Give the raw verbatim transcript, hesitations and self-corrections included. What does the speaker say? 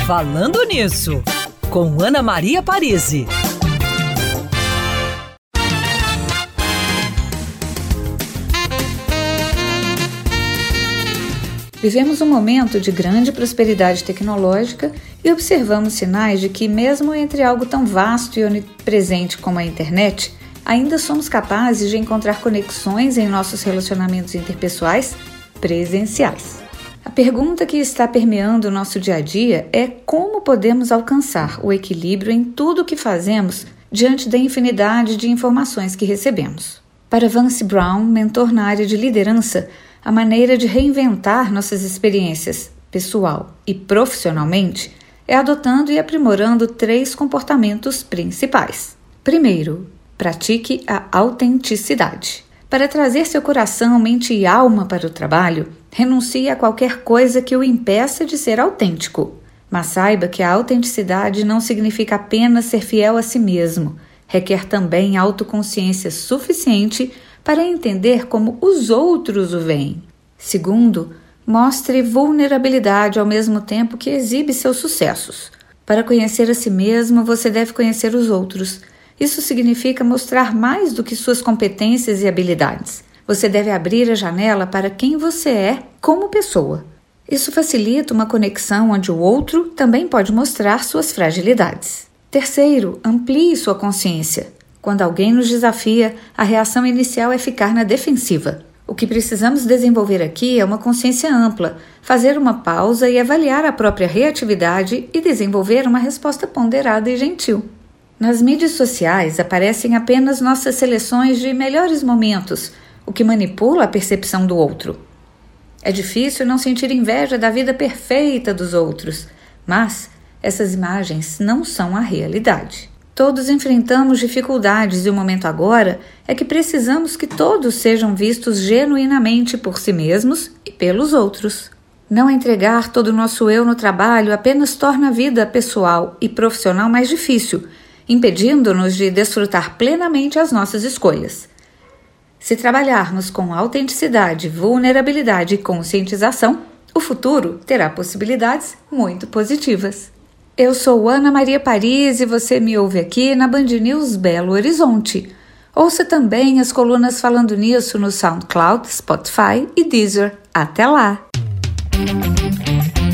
Falando Nisso, com Ana Maria Parisi. Vivemos um momento de grande prosperidade tecnológica e observamos sinais de que, mesmo entre algo tão vasto e onipresente como a internet, ainda somos capazes de encontrar conexões em nossos relacionamentos interpessoais presenciais. A pergunta que está permeando o nosso dia a dia é como podemos alcançar o equilíbrio em tudo o que fazemos diante da infinidade de informações que recebemos. Para Vance Brown, mentor na área de liderança, a maneira de reinventar nossas experiências, pessoal e profissionalmente, é adotando e aprimorando três comportamentos principais. Primeiro, pratique a autenticidade. Para trazer seu coração, mente e alma para o trabalho, renuncie a qualquer coisa que o impeça de ser autêntico. Mas saiba que a autenticidade não significa apenas ser fiel a si mesmo. Requer também autoconsciência suficiente para entender como os outros o veem. Segundo, mostre vulnerabilidade ao mesmo tempo que exibe seus sucessos. Para conhecer a si mesmo, você deve conhecer os outros. Isso significa mostrar mais do que suas competências e habilidades. Você deve abrir a janela para quem você é como pessoa. Isso facilita uma conexão onde o outro também pode mostrar suas fragilidades. Terceiro, amplie sua consciência. Quando alguém nos desafia, a reação inicial é ficar na defensiva. O que precisamos desenvolver aqui é uma consciência ampla, fazer uma pausa e avaliar a própria reatividade e desenvolver uma resposta ponderada e gentil. Nas mídias sociais aparecem apenas nossas seleções de melhores momentos, o que manipula a percepção do outro. É difícil não sentir inveja da vida perfeita dos outros, mas essas imagens não são a realidade. Todos enfrentamos dificuldades e o momento agora é que precisamos que todos sejam vistos genuinamente por si mesmos e pelos outros. Não entregar todo o nosso eu no trabalho apenas torna a vida pessoal e profissional mais difícil, impedindo-nos de desfrutar plenamente as nossas escolhas. Se trabalharmos com autenticidade, vulnerabilidade e conscientização, o futuro terá possibilidades muito positivas. Eu sou Ana Maria Parisi e você me ouve aqui na Band News Belo Horizonte. Ouça também as colunas Falando Nisso no SoundCloud, Spotify e Deezer. Até lá!